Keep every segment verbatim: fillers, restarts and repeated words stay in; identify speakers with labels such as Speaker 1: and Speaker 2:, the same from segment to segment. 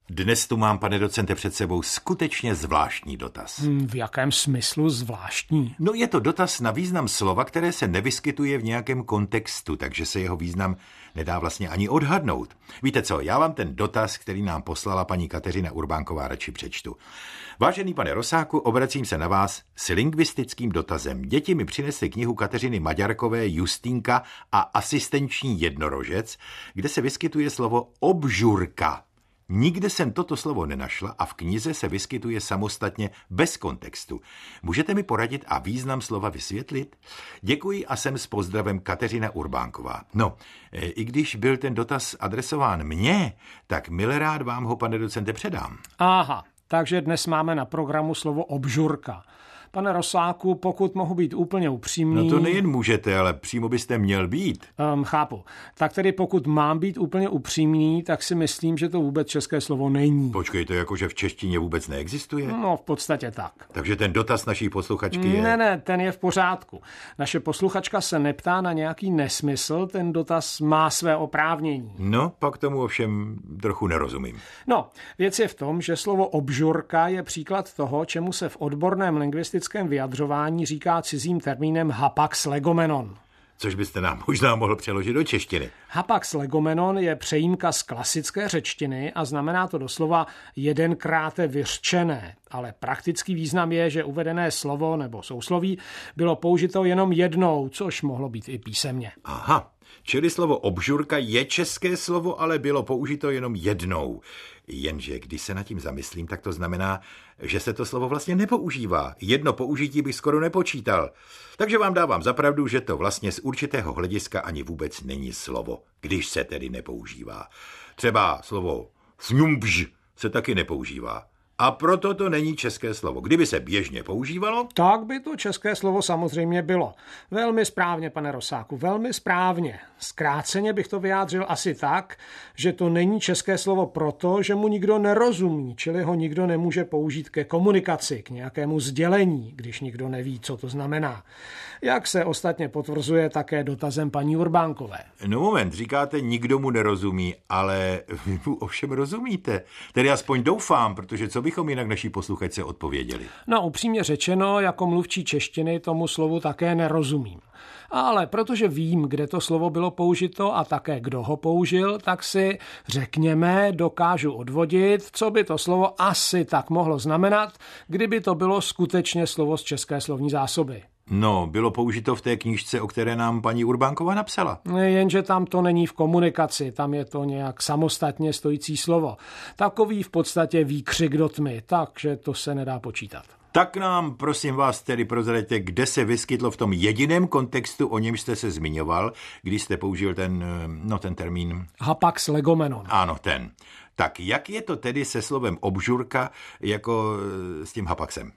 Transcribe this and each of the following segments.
Speaker 1: Dnes tu mám, pane docente, před sebou skutečně zvláštní dotaz.
Speaker 2: Hmm, v jakém smyslu zvláštní?
Speaker 1: No je to dotaz na význam slova, které se nevyskytuje v nějakém kontextu, takže se jeho význam nedá vlastně ani odhadnout. Víte co, já vám ten dotaz, který nám poslala paní Kateřina Urbánková, radši přečtu. Vážený pane Rosáku, obracím se na vás s lingvistickým dotazem. Děti mi přinesly knihu Kateřiny Maďarkové Justínka a asistenční jednorožec, kde se vyskytuje slovo obžurka. Nikde jsem toto slovo nenašla a v knize se vyskytuje samostatně bez kontextu. Můžete mi poradit a význam slova vysvětlit? Děkuji a jsem s pozdravem Kateřina Urbánková. No, i když byl ten dotaz adresován mně, tak milerád vám ho, pane docente, předám.
Speaker 2: Aha, takže dnes máme na programu slovo obžurka. Pane Rosáku, pokud mohu být úplně upřímný...
Speaker 1: No to nejen můžete, ale přímo byste měl být.
Speaker 2: Um, chápu. Tak tedy pokud mám být úplně upřímný, tak si myslím, že to vůbec české slovo není.
Speaker 1: Počkejte, jakože v češtině vůbec neexistuje?
Speaker 2: No, v podstatě tak.
Speaker 1: Takže ten dotaz naší posluchačky je...
Speaker 2: Ne, ne, ten je v pořádku. Naše posluchačka se neptá na nějaký nesmysl, ten dotaz má své oprávnění.
Speaker 1: No, pak tomu ovšem trochu nerozumím.
Speaker 2: No, věc je v tom, že slovo obžurka je příklad toho, čemu se v odborném lingvistickém vyjadřování říká cizím termínem hapax legomenon.
Speaker 1: Což byste nám možná mohl přeložit do češtiny.
Speaker 2: Hapax legomenon je přejímka z klasické řečtiny a znamená to doslova jedenkráte vyřčené. Ale praktický význam je, že uvedené slovo nebo sousloví bylo použito jenom jednou, což mohlo být i písemně.
Speaker 1: Aha, čili slovo obžurka je české slovo, ale bylo použito jenom jednou. Jenže když se nad tím zamyslím, tak to znamená, že se to slovo vlastně nepoužívá. Jedno použití bych skoro nepočítal. Takže vám dávám za pravdu, že to vlastně z určitého hlediska ani vůbec není slovo, když se tedy nepoužívá. Třeba slovo fňumbž se taky nepoužívá. A proto to není české slovo. Kdyby se běžně používalo...
Speaker 2: Tak by to české slovo samozřejmě bylo. Velmi správně, pane Rosáku, velmi správně. Zkráceně bych to vyjádřil asi tak, že to není české slovo proto, že mu nikdo nerozumí, čili ho nikdo nemůže použít ke komunikaci, k nějakému sdělení, když nikdo neví, co to znamená. Jak se ostatně potvrzuje také dotazem paní Urbánkové.
Speaker 1: No moment, říkáte, nikdo mu nerozumí, ale vy mu ovšem rozumíte. Tedy aspoň doufám, protože co bychom jinak naší posluchačce odpověděli?
Speaker 2: No upřímně řečeno, jako mluvčí češtiny tomu slovu také nerozumím. Ale protože vím, kde to slovo bylo použito a také kdo ho použil, tak si, řekněme, dokážu odvodit, co by to slovo asi tak mohlo znamenat, kdyby to bylo skutečně slovo z české slovní zásoby.
Speaker 1: No, bylo použito v té knížce, o které nám paní Urbánková napsala.
Speaker 2: Jenže tam to není v komunikaci, tam je to nějak samostatně stojící slovo. Takový v podstatě výkřik do tmy, takže to se nedá počítat.
Speaker 1: Tak nám, prosím vás, tedy prozraďte, kde se vyskytlo v tom jediném kontextu, o němž jste se zmiňoval, když jste použil ten, no ten termín...
Speaker 2: Hapax legomenon.
Speaker 1: Ano, ten. Tak jak je to tedy se slovem obžurka jako s tím hapaxem?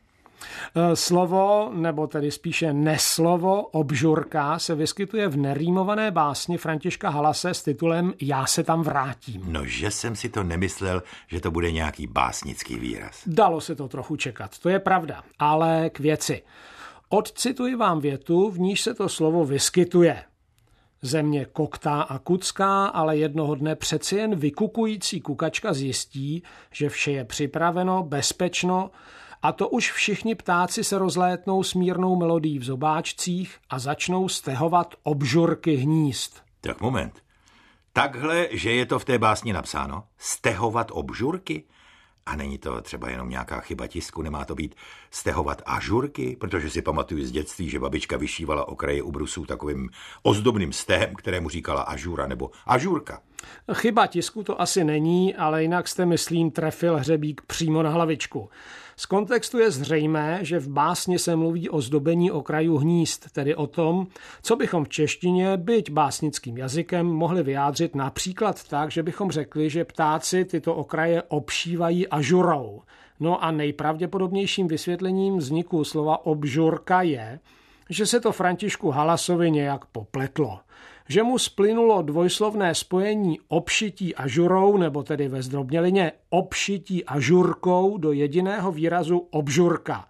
Speaker 2: Slovo, nebo tedy spíše neslovo obžurka se vyskytuje v nerýmované básni Františka Halase s titulem Já se tam vrátím.
Speaker 1: No, že jsem si to nemyslel, že to bude nějaký básnický výraz.
Speaker 2: Dalo se to trochu čekat, to je pravda, ale k věci. Odcituji vám větu, v níž se to slovo vyskytuje. Země koktá a kucká, ale jednoho dne přeci jen vykukující kukačka zjistí, že vše je připraveno, bezpečno, a to už všichni ptáci se rozlétnou s mírnou melodií v zobáčcích a začnou stehovat obžurky hnízd.
Speaker 1: Tak moment. Takhle, že je to v té básni napsáno? Stehovat obžurky? A není to třeba jenom nějaká chyba tisku, nemá to být stehovat ažurky? Protože si pamatuju z dětství, že babička vyšívala okraje ubrusů takovým ozdobným stehem, kterému říkala ažura nebo ažurka.
Speaker 2: Chyba tisku to asi není, ale jinak jste, myslím, trefil hřebík přímo na hlavičku. Z kontextu je zřejmé, že v básni se mluví o zdobení okrajů hnízd, tedy o tom, co bychom v češtině, byť básnickým jazykem, mohli vyjádřit například tak, že bychom řekli, že ptáci tyto okraje obšívají ažurou. No a nejpravděpodobnějším vysvětlením vzniku slova obžurka je, že se to Františku Halasovi nějak popletlo. Že mu splynulo dvojslovné spojení obšití ažurou, nebo tedy ve zdrobnělině obšití ažurkou do jediného výrazu obžurka.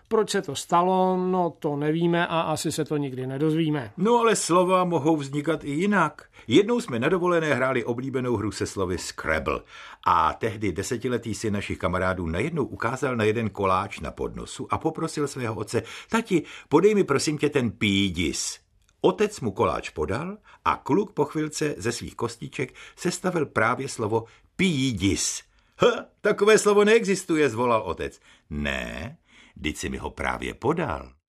Speaker 2: Proč se to stalo, no to nevíme a asi se to nikdy nedozvíme.
Speaker 1: No ale slova mohou vznikat i jinak. Jednou jsme na dovolené hráli oblíbenou hru se slovy Scrabble a tehdy desetiletý syn našich kamarádů najednou ukázal na jeden koláč na podnosu a poprosil svého otce: tati, podej mi prosím tě ten pídis. Otec mu koláč podal a kluk po chvilce ze svých kostiček sestavil právě slovo pídis. Ha, takové slovo neexistuje, zvolal otec. Ne, vždyť si mi ho právě podal.